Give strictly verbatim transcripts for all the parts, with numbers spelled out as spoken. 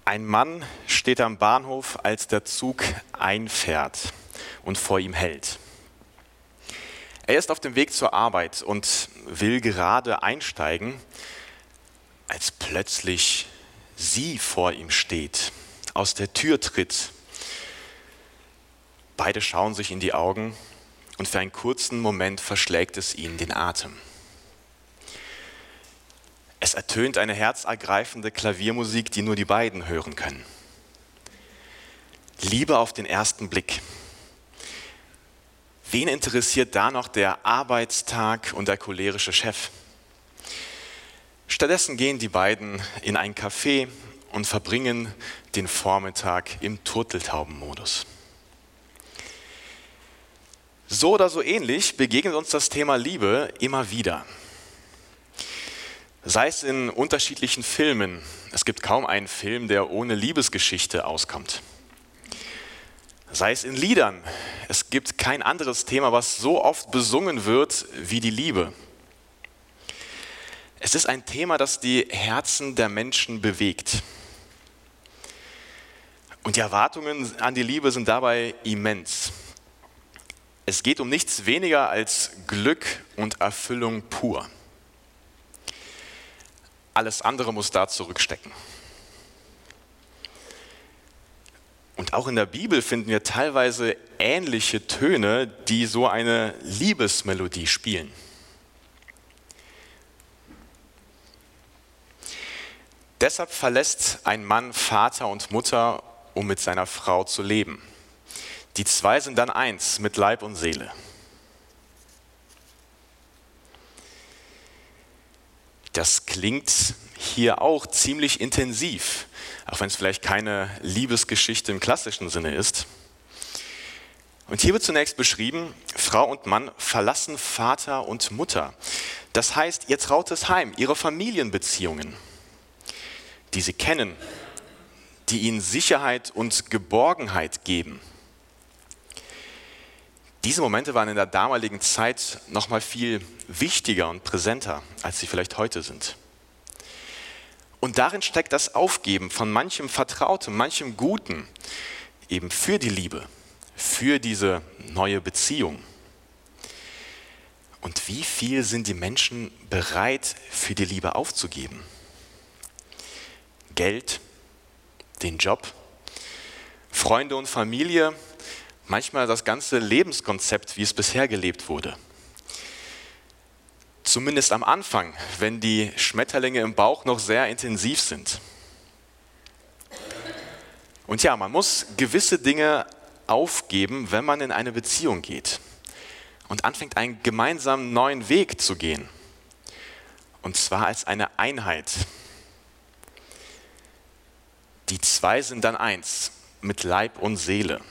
Ein Mann steht am Bahnhof, als der Zug einfährt und vor ihm hält. Er ist auf dem Weg zur Arbeit und will gerade einsteigen, als plötzlich sie vor ihm steht, aus der Tür tritt. Beide schauen sich in die Augen und für einen kurzen Moment verschlägt es ihnen den Atem. Es ertönt eine herzergreifende Klaviermusik, die nur die beiden hören können. Liebe auf den ersten Blick. Wen interessiert da noch der Arbeitstag und der cholerische Chef? Stattdessen gehen die beiden in ein Café und verbringen den Vormittag im Turteltaubenmodus. So oder so ähnlich begegnet uns das Thema Liebe immer wieder. Sei es in unterschiedlichen Filmen. Es gibt kaum einen Film, der ohne Liebesgeschichte auskommt. Sei es in Liedern. Es gibt kein anderes Thema, was so oft besungen wird wie die Liebe. Es ist ein Thema, das die Herzen der Menschen bewegt. Und die Erwartungen an die Liebe sind dabei immens. Es geht um nichts weniger als Glück und Erfüllung pur. Alles andere muss da zurückstecken. Und auch in der Bibel finden wir teilweise ähnliche Töne, die so eine Liebesmelodie spielen. Deshalb verlässt ein Mann Vater und Mutter, um mit seiner Frau zu leben. Die zwei sind dann eins mit Leib und Seele. Das klingt hier auch ziemlich intensiv, auch wenn es vielleicht keine Liebesgeschichte im klassischen Sinne ist. Und hier wird zunächst beschrieben, Frau und Mann verlassen Vater und Mutter. Das heißt, ihr trautes Heim, ihre Familienbeziehungen, die sie kennen, die ihnen Sicherheit und Geborgenheit geben. Diese Momente waren in der damaligen Zeit noch mal viel wichtiger und präsenter, als sie vielleicht heute sind. Und darin steckt das Aufgeben von manchem Vertrautem, manchem Guten, eben für die Liebe, für diese neue Beziehung. Und wie viel sind die Menschen bereit, für die Liebe aufzugeben? Geld, den Job, Freunde und Familie, manchmal das ganze Lebenskonzept, wie es bisher gelebt wurde. Zumindest am Anfang, wenn die Schmetterlinge im Bauch noch sehr intensiv sind. Und ja, man muss gewisse Dinge aufgeben, wenn man in eine Beziehung geht und anfängt, einen gemeinsamen neuen Weg zu gehen. Und zwar als eine Einheit. Die zwei sind dann eins, mit Leib und Seele.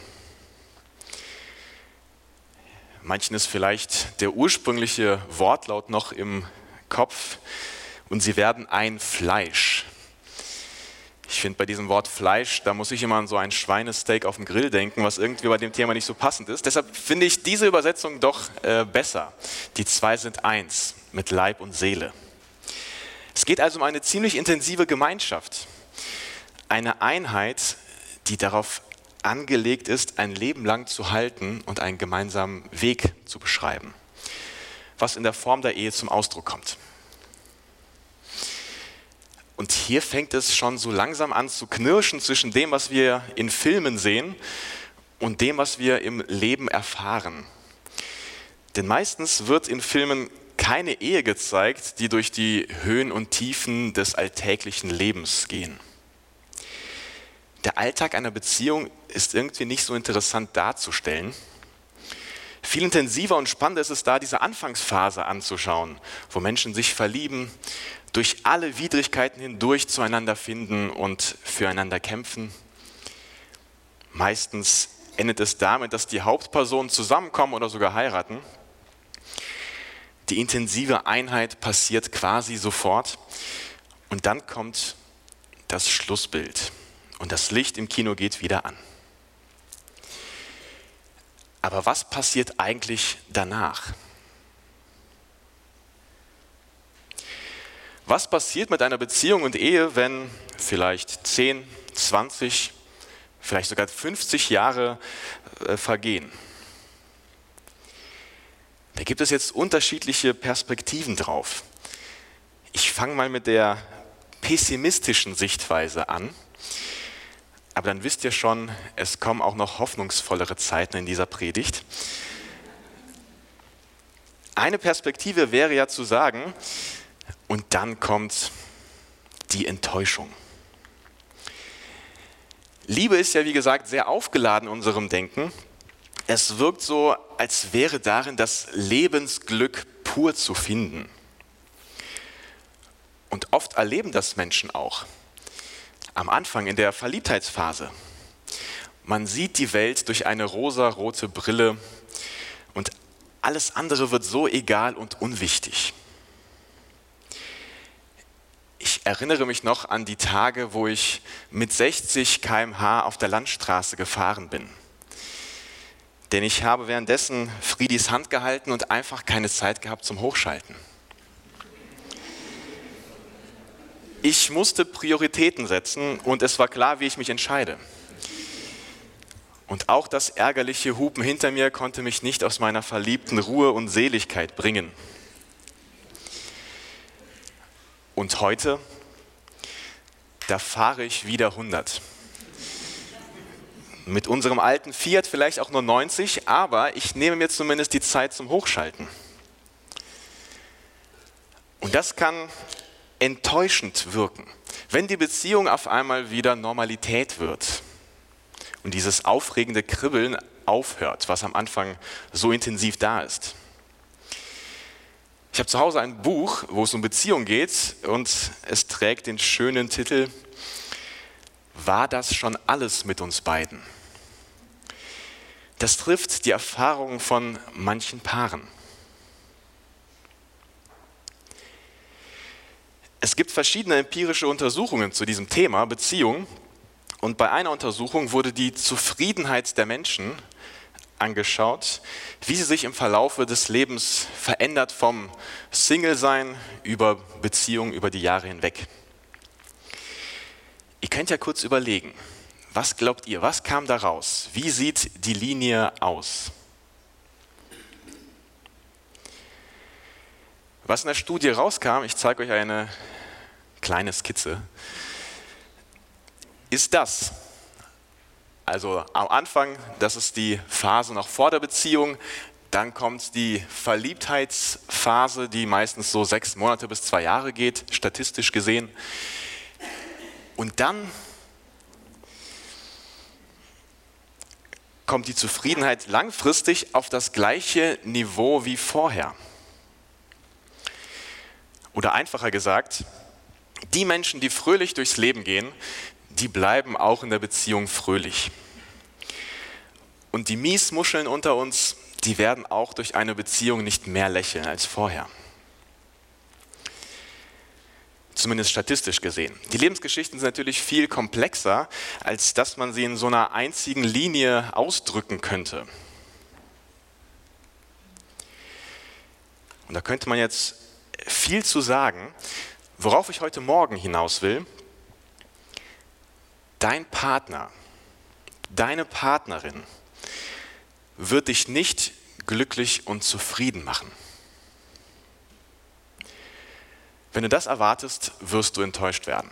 Manchen ist vielleicht der ursprüngliche Wortlaut noch im Kopf und sie werden ein Fleisch. Ich finde bei diesem Wort Fleisch, da muss ich immer an so ein Schweinesteak auf dem Grill denken, was irgendwie bei dem Thema nicht so passend ist. Deshalb finde ich diese Übersetzung doch äh, besser. Die zwei sind eins, mit Leib und Seele. Es geht also um eine ziemlich intensive Gemeinschaft. Eine Einheit, die darauf angelegt ist, ein Leben lang zu halten und einen gemeinsamen Weg zu beschreiben, was in der Form der Ehe zum Ausdruck kommt. Und hier fängt es schon so langsam an zu knirschen zwischen dem, was wir in Filmen sehen und dem, was wir im Leben erfahren. Denn meistens wird in Filmen keine Ehe gezeigt, die durch die Höhen und Tiefen des alltäglichen Lebens gehen. Der Alltag einer Beziehung ist irgendwie nicht so interessant darzustellen. Viel intensiver und spannender ist es da, diese Anfangsphase anzuschauen, wo Menschen sich verlieben, durch alle Widrigkeiten hindurch zueinander finden und füreinander kämpfen. Meistens endet es damit, dass die Hauptpersonen zusammenkommen oder sogar heiraten. Die intensive Einheit passiert quasi sofort und dann kommt das Schlussbild. Und das Licht im Kino geht wieder an. Aber was passiert eigentlich danach? Was passiert mit einer Beziehung und Ehe, wenn vielleicht zehn, zwanzig, vielleicht sogar fünfzig Jahre äh, vergehen. Da gibt es jetzt unterschiedliche Perspektiven drauf. Ich fange mal mit der pessimistischen Sichtweise an. Aber dann wisst ihr schon, es kommen auch noch hoffnungsvollere Zeiten in dieser Predigt. Eine Perspektive wäre ja zu sagen, und dann kommt die Enttäuschung. Liebe ist ja, wie gesagt, sehr aufgeladen in unserem Denken. Es wirkt so, als wäre darin das Lebensglück pur zu finden. Und oft erleben das Menschen auch. Am Anfang in der Verliebtheitsphase. Man sieht die Welt durch eine rosarote Brille und alles andere wird so egal und unwichtig. Ich erinnere mich noch an die Tage, wo ich mit sechzig Kilometer pro Stunde auf der Landstraße gefahren bin. Denn ich habe währenddessen Friedis Hand gehalten und einfach keine Zeit gehabt zum Hochschalten. Ich musste Prioritäten setzen und es war klar, wie ich mich entscheide. Und auch das ärgerliche Hupen hinter mir konnte mich nicht aus meiner verliebten Ruhe und Seligkeit bringen. Und heute, da fahre ich wieder hundert. Mit unserem alten Fiat vielleicht auch nur neunzig, aber ich nehme mir zumindest die Zeit zum Hochschalten. Und das kann enttäuschend wirken, wenn die Beziehung auf einmal wieder Normalität wird und dieses aufregende Kribbeln aufhört, was am Anfang so intensiv da ist. Ich habe zu Hause ein Buch, wo es um Beziehung geht und es trägt den schönen Titel „War das schon alles mit uns beiden?" Das trifft die Erfahrungen von manchen Paaren. Es gibt verschiedene empirische Untersuchungen zu diesem Thema Beziehung und bei einer Untersuchung wurde die Zufriedenheit der Menschen angeschaut, wie sie sich im Verlaufe des Lebens verändert vom Single-Sein über Beziehungen über die Jahre hinweg. Ihr könnt ja kurz überlegen, was glaubt ihr, was kam da raus? Wie sieht die Linie aus? Was in der Studie rauskam, ich zeige euch eine kleine Skizze, ist das. Also am Anfang, das ist die Phase noch vor der Beziehung, dann kommt die Verliebtheitsphase, die meistens so sechs Monate bis zwei Jahre geht, statistisch gesehen. Und dann kommt die Zufriedenheit langfristig auf das gleiche Niveau wie vorher. Oder einfacher gesagt, die Menschen, die fröhlich durchs Leben gehen, die bleiben auch in der Beziehung fröhlich. Und die Miesmuscheln unter uns, die werden auch durch eine Beziehung nicht mehr lächeln als vorher. Zumindest statistisch gesehen. Die Lebensgeschichten sind natürlich viel komplexer, als dass man sie in so einer einzigen Linie ausdrücken könnte. Und da könnte man jetzt viel zu sagen. Worauf ich heute Morgen hinaus will: Dein Partner, deine Partnerin wird dich nicht glücklich und zufrieden machen. Wenn du das erwartest, wirst du enttäuscht werden.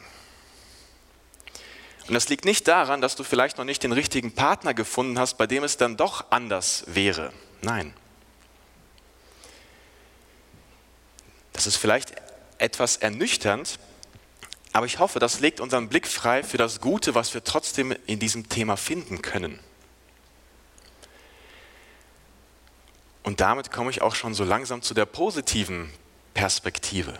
Und das liegt nicht daran, dass du vielleicht noch nicht den richtigen Partner gefunden hast, bei dem es dann doch anders wäre. Nein. Das ist vielleicht etwas ernüchternd, aber ich hoffe, das legt unseren Blick frei für das Gute, was wir trotzdem in diesem Thema finden können. Und damit komme ich auch schon so langsam zu der positiven Perspektive.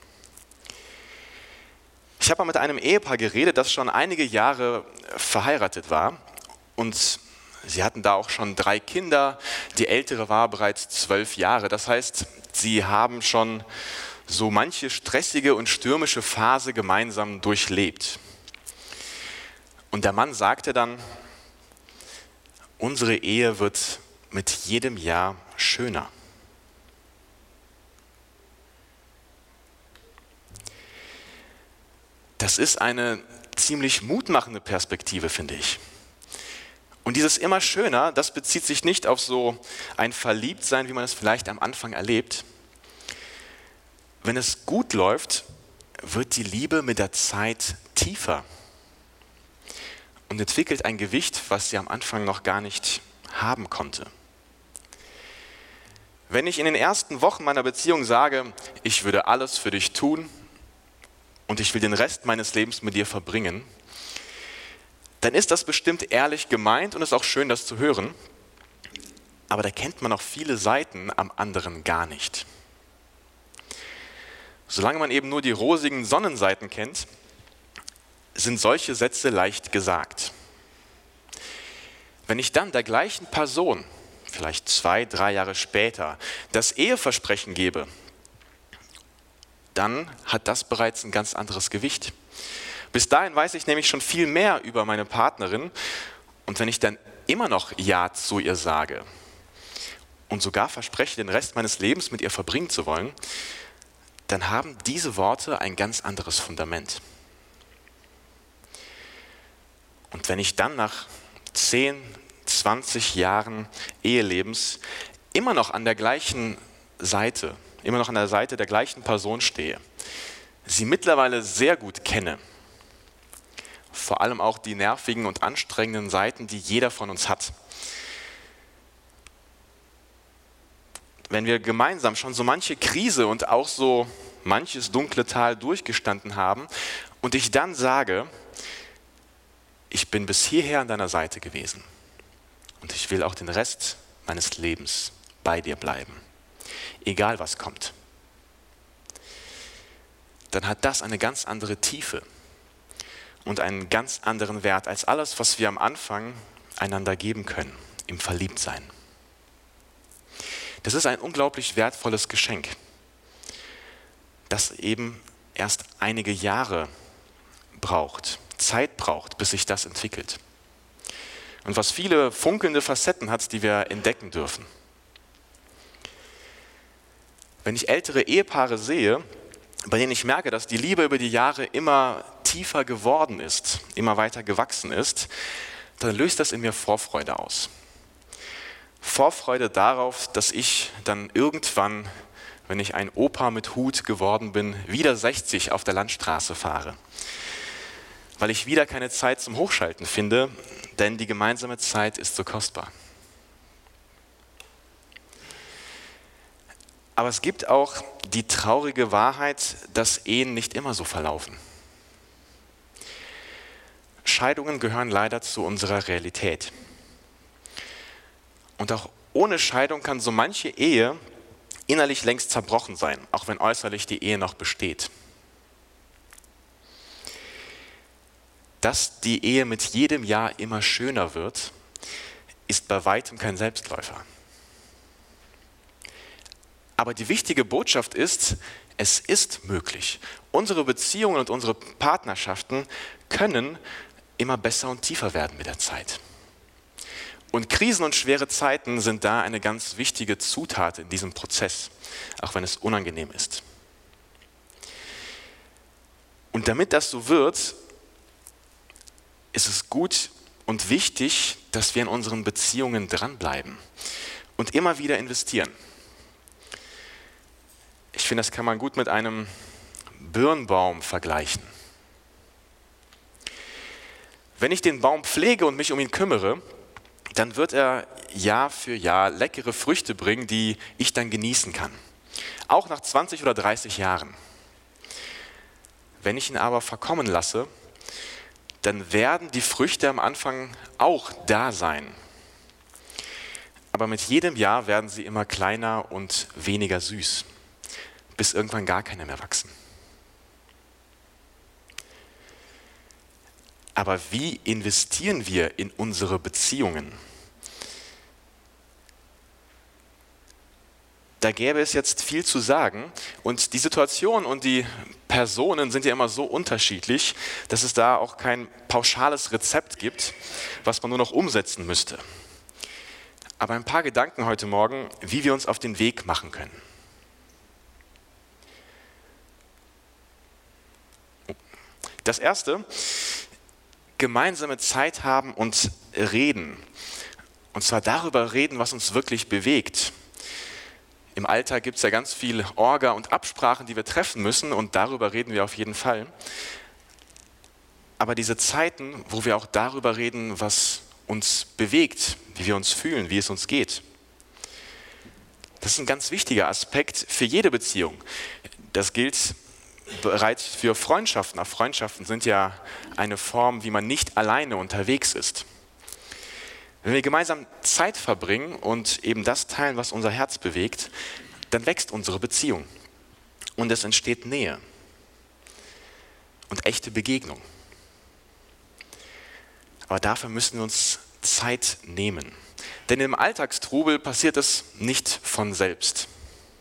Ich habe mal mit einem Ehepaar geredet, das schon einige Jahre verheiratet war und sie hatten da auch schon drei Kinder. Die ältere war bereits zwölf Jahre. Das heißt, sie haben schon so manche stressige und stürmische Phase gemeinsam durchlebt. Und der Mann sagte dann: Unsere Ehe wird mit jedem Jahr schöner. Das ist eine ziemlich mutmachende Perspektive, finde ich. Und dieses immer schöner, das bezieht sich nicht auf so ein Verliebtsein, wie man es vielleicht am Anfang erlebt. Wenn es gut läuft, wird die Liebe mit der Zeit tiefer und entwickelt ein Gewicht, was sie am Anfang noch gar nicht haben konnte. Wenn ich in den ersten Wochen meiner Beziehung sage, ich würde alles für dich tun und ich will den Rest meines Lebens mit dir verbringen, dann ist das bestimmt ehrlich gemeint und ist auch schön, das zu hören. Aber da kennt man auch viele Seiten am anderen gar nicht. Solange man eben nur die rosigen Sonnenseiten kennt, sind solche Sätze leicht gesagt. Wenn ich dann der gleichen Person, vielleicht zwei, drei Jahre später, das Eheversprechen gebe, dann hat das bereits ein ganz anderes Gewicht. Bis dahin weiß ich nämlich schon viel mehr über meine Partnerin und wenn ich dann immer noch Ja zu ihr sage und sogar verspreche, den Rest meines Lebens mit ihr verbringen zu wollen, dann haben diese Worte ein ganz anderes Fundament. Und wenn ich dann nach zehn, zwanzig Jahren Ehelebens immer noch an der gleichen Seite, immer noch an der Seite der gleichen Person stehe, sie mittlerweile sehr gut kenne, vor allem auch die nervigen und anstrengenden Seiten, die jeder von uns hat. Wenn wir gemeinsam schon so manche Krise und auch so manches dunkle Tal durchgestanden haben und ich dann sage, ich bin bis hierher an deiner Seite gewesen und ich will auch den Rest meines Lebens bei dir bleiben, egal was kommt, dann hat das eine ganz andere Tiefe und einen ganz anderen Wert als alles, was wir am Anfang einander geben können, im Verliebtsein. Das ist ein unglaublich wertvolles Geschenk, das eben erst einige Jahre braucht, Zeit braucht, bis sich das entwickelt. Und was viele funkelnde Facetten hat, die wir entdecken dürfen. Wenn ich ältere Ehepaare sehe, bei denen ich merke, dass die Liebe über die Jahre immer tiefer geworden ist, immer weiter gewachsen ist, dann löst das in mir Vorfreude aus. Vorfreude darauf, dass ich dann irgendwann, wenn ich ein Opa mit Hut geworden bin, wieder sechzig auf der Landstraße fahre. Weil ich wieder keine Zeit zum Hochschalten finde, denn die gemeinsame Zeit ist so kostbar. Aber es gibt auch die traurige Wahrheit, dass Ehen nicht immer so verlaufen. Scheidungen gehören leider zu unserer Realität. Und auch ohne Scheidung kann so manche Ehe innerlich längst zerbrochen sein, auch wenn äußerlich die Ehe noch besteht. Dass die Ehe mit jedem Jahr immer schöner wird, ist bei weitem kein Selbstläufer. Aber die wichtige Botschaft ist, es ist möglich. Unsere Beziehungen und unsere Partnerschaften können immer besser und tiefer werden mit der Zeit. Und Krisen und schwere Zeiten sind da eine ganz wichtige Zutat in diesem Prozess, auch wenn es unangenehm ist. Und damit das so wird, ist es gut und wichtig, dass wir in unseren Beziehungen dranbleiben und immer wieder investieren. Ich finde, das kann man gut mit einem Birnbaum vergleichen. Wenn ich den Baum pflege und mich um ihn kümmere, dann wird er Jahr für Jahr leckere Früchte bringen, die ich dann genießen kann. Auch nach zwanzig oder dreißig Jahren. Wenn ich ihn aber verkommen lasse, dann werden die Früchte am Anfang auch da sein. Aber mit jedem Jahr werden sie immer kleiner und weniger süß, bis irgendwann gar keine mehr wachsen. Aber wie investieren wir in unsere Beziehungen? Da gäbe es jetzt viel zu sagen und die Situation und die Personen sind ja immer so unterschiedlich, dass es da auch kein pauschales Rezept gibt, was man nur noch umsetzen müsste. Aber ein paar Gedanken heute Morgen, wie wir uns auf den Weg machen können. Das Erste, gemeinsame Zeit haben und reden. Und zwar darüber reden, was uns wirklich bewegt. Im Alltag gibt es ja ganz viel Orga und Absprachen, die wir treffen müssen, und darüber reden wir auf jeden Fall. Aber diese Zeiten, wo wir auch darüber reden, was uns bewegt, wie wir uns fühlen, wie es uns geht, das ist ein ganz wichtiger Aspekt für jede Beziehung. Das gilt bereits für Freundschaften. Auch Freundschaften sind ja eine Form, wie man nicht alleine unterwegs ist. Wenn wir gemeinsam Zeit verbringen und eben das teilen, was unser Herz bewegt, dann wächst unsere Beziehung und es entsteht Nähe und echte Begegnung. Aber dafür müssen wir uns Zeit nehmen. Denn im Alltagstrubel passiert es nicht von selbst.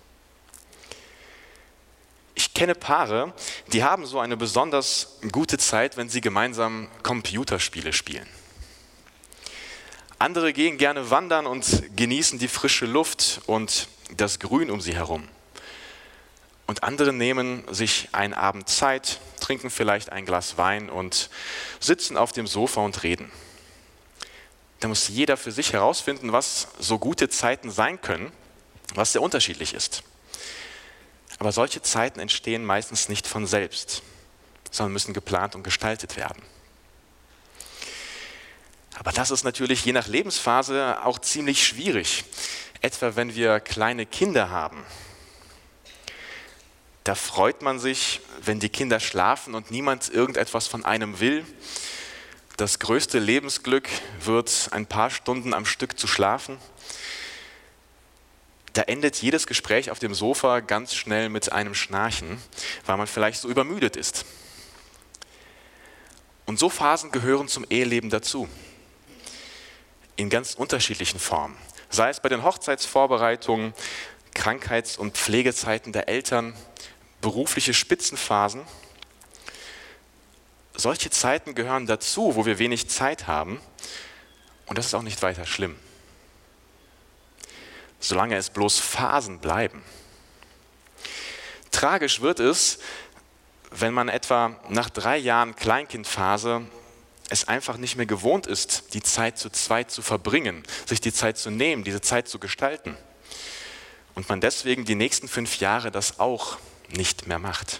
Ich kenne Paare, die haben so eine besonders gute Zeit, wenn sie gemeinsam Computerspiele spielen. Andere gehen gerne wandern und genießen die frische Luft und das Grün um sie herum. Und andere nehmen sich einen Abend Zeit, trinken vielleicht ein Glas Wein und sitzen auf dem Sofa und reden. Da muss jeder für sich herausfinden, was so gute Zeiten sein können, was sehr unterschiedlich ist. Aber solche Zeiten entstehen meistens nicht von selbst, sondern müssen geplant und gestaltet werden. Aber das ist natürlich je nach Lebensphase auch ziemlich schwierig. Etwa wenn wir kleine Kinder haben. Da freut man sich, wenn die Kinder schlafen und niemand irgendetwas von einem will. Das größte Lebensglück wird, ein paar Stunden am Stück zu schlafen. Da endet jedes Gespräch auf dem Sofa ganz schnell mit einem Schnarchen, weil man vielleicht so übermüdet ist. Und so Phasen gehören zum Eheleben dazu. In ganz unterschiedlichen Formen. Sei es bei den Hochzeitsvorbereitungen, Krankheits- und Pflegezeiten der Eltern, berufliche Spitzenphasen. Solche Zeiten gehören dazu, wo wir wenig Zeit haben. Und das ist auch nicht weiter schlimm. Solange es bloß Phasen bleiben. Tragisch wird es, wenn man etwa nach drei Jahren Kleinkindphase es einfach nicht mehr gewohnt ist, die Zeit zu zweit zu verbringen, sich die Zeit zu nehmen, diese Zeit zu gestalten. Und man deswegen die nächsten fünf Jahre das auch nicht mehr macht.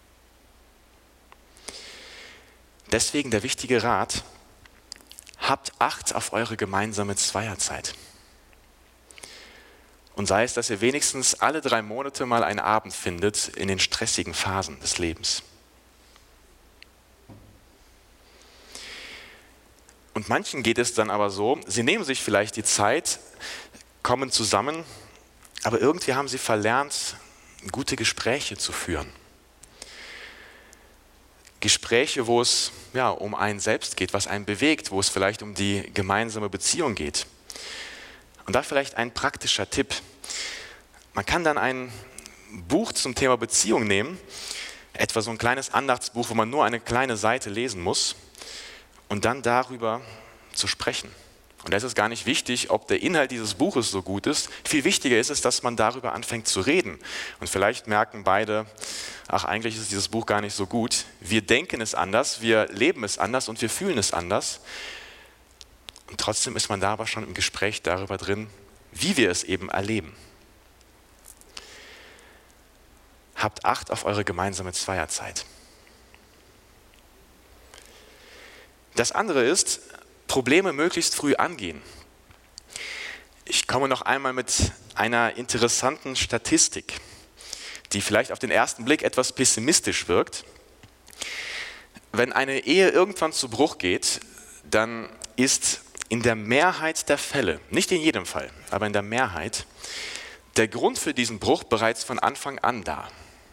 Deswegen der wichtige Rat: Habt Acht auf eure gemeinsame Zweierzeit. Und sei es, dass ihr wenigstens alle drei Monate mal einen Abend findet in den stressigen Phasen des Lebens. Und manchen geht es dann aber so, sie nehmen sich vielleicht die Zeit, kommen zusammen, aber irgendwie haben sie verlernt, gute Gespräche zu führen. Gespräche, wo es ja, um einen selbst geht, was einen bewegt, wo es vielleicht um die gemeinsame Beziehung geht. Und da vielleicht ein praktischer Tipp. Man kann dann ein Buch zum Thema Beziehung nehmen, etwa so ein kleines Andachtsbuch, wo man nur eine kleine Seite lesen muss, und dann darüber zu sprechen. Und da ist es gar nicht wichtig, ob der Inhalt dieses Buches so gut ist. Viel wichtiger ist es, dass man darüber anfängt zu reden. Und vielleicht merken beide, ach, eigentlich ist dieses Buch gar nicht so gut. Wir denken es anders, wir leben es anders und wir fühlen es anders. Und trotzdem ist man da aber schon im Gespräch darüber drin, wie wir es eben erleben. Habt Acht auf eure gemeinsame Zweierzeit. Das andere ist, Probleme möglichst früh angehen. Ich komme noch einmal mit einer interessanten Statistik, die vielleicht auf den ersten Blick etwas pessimistisch wirkt. Wenn eine Ehe irgendwann zu Bruch geht, dann ist in der Mehrheit der Fälle, nicht in jedem Fall, aber in der Mehrheit, der Grund für diesen Bruch bereits von Anfang an da.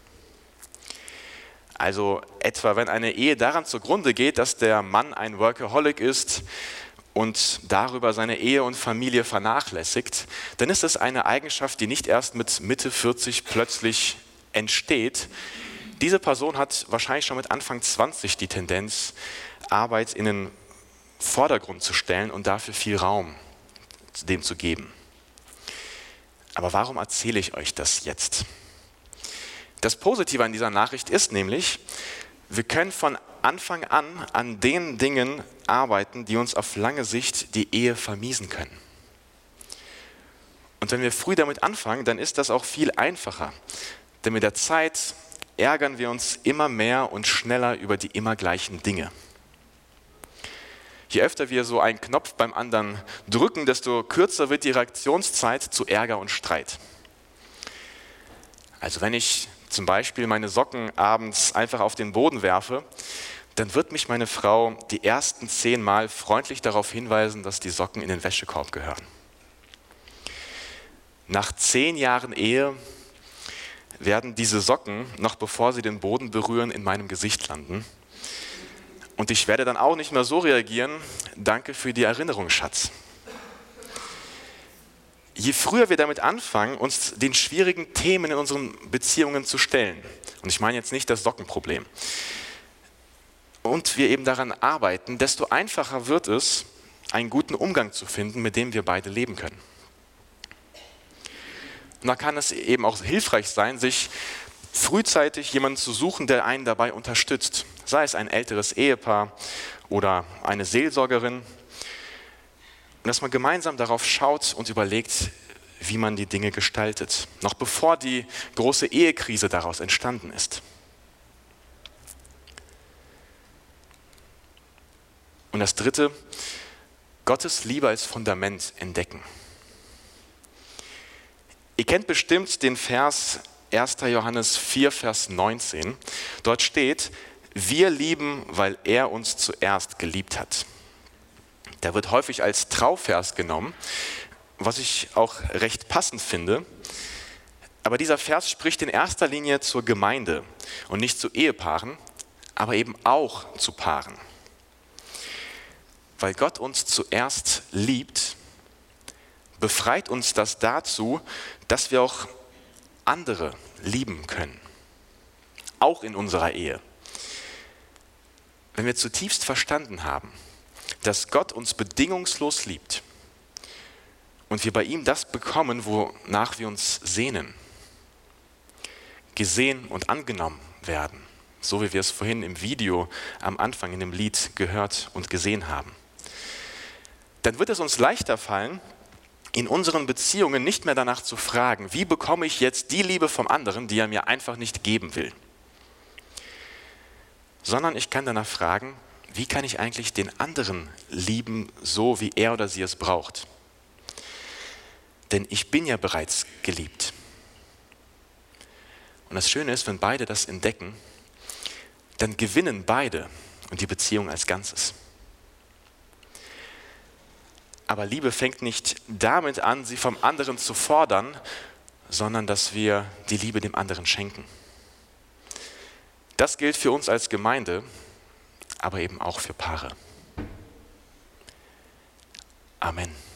Also etwa, wenn eine Ehe daran zugrunde geht, dass der Mann ein Workaholic ist und darüber seine Ehe und Familie vernachlässigt, dann ist es eine Eigenschaft, die nicht erst mit Mitte vierzig plötzlich entsteht. Diese Person hat wahrscheinlich schon mit Anfang zwanzig die Tendenz, Arbeit in den Vordergrund zu stellen und dafür viel Raum dem zu geben. Aber warum erzähle ich euch das jetzt? Das Positive an dieser Nachricht ist nämlich, Wir können von Anfang an an den Dingen arbeiten, die uns auf lange Sicht die Ehe vermiesen können. Und wenn wir früh damit anfangen, dann ist das auch viel einfacher. Denn mit der Zeit ärgern wir uns immer mehr und schneller über die immer gleichen Dinge. Je öfter wir so einen Knopf beim anderen drücken, desto kürzer wird die Reaktionszeit zu Ärger und Streit. Also wenn ich zum Beispiel meine Socken abends einfach auf den Boden werfe, dann wird mich meine Frau die ersten zehn Mal freundlich darauf hinweisen, dass die Socken in den Wäschekorb gehören. Nach zehn Jahren Ehe werden diese Socken, noch bevor sie den Boden berühren, in meinem Gesicht landen. Und ich werde dann auch nicht mehr so reagieren, danke für die Erinnerung, Schatz. Je früher wir damit anfangen, uns den schwierigen Themen in unseren Beziehungen zu stellen, und ich meine jetzt nicht das Sockenproblem, und wir eben daran arbeiten, desto einfacher wird es, einen guten Umgang zu finden, mit dem wir beide leben können. Und da kann es eben auch hilfreich sein, sich frühzeitig jemanden zu suchen, der einen dabei unterstützt. Sei es ein älteres Ehepaar oder eine Seelsorgerin. Und dass man gemeinsam darauf schaut und überlegt, wie man die Dinge gestaltet. Noch bevor die große Ehekrise daraus entstanden ist. Und das Dritte, Gottes Liebe als Fundament entdecken. Ihr kennt bestimmt den Vers erster Johannes vier, Vers neunzehn. Dort steht, wir lieben, weil er uns zuerst geliebt hat. Der wird häufig als Trauvers genommen, was ich auch recht passend finde. Aber dieser Vers spricht in erster Linie zur Gemeinde und nicht zu Ehepaaren, aber eben auch zu Paaren. Weil Gott uns zuerst liebt, befreit uns das dazu, dass wir auch andere lieben können. Auch in unserer Ehe. Wenn wir zutiefst verstanden haben, dass Gott uns bedingungslos liebt und wir bei ihm das bekommen, wonach wir uns sehnen, gesehen und angenommen werden, so wie wir es vorhin im Video am Anfang in dem Lied gehört und gesehen haben, dann wird es uns leichter fallen, in unseren Beziehungen nicht mehr danach zu fragen, wie bekomme ich jetzt die Liebe vom anderen, die er mir einfach nicht geben will, sondern ich kann danach fragen, wie kann ich eigentlich den anderen lieben, so wie er oder sie es braucht? Denn ich bin ja bereits geliebt. Und das Schöne ist, wenn beide das entdecken, dann gewinnen beide und die Beziehung als Ganzes. Aber Liebe fängt nicht damit an, sie vom anderen zu fordern, sondern dass wir die Liebe dem anderen schenken. Das gilt für uns als Gemeinde, aber eben auch für Paare. Amen.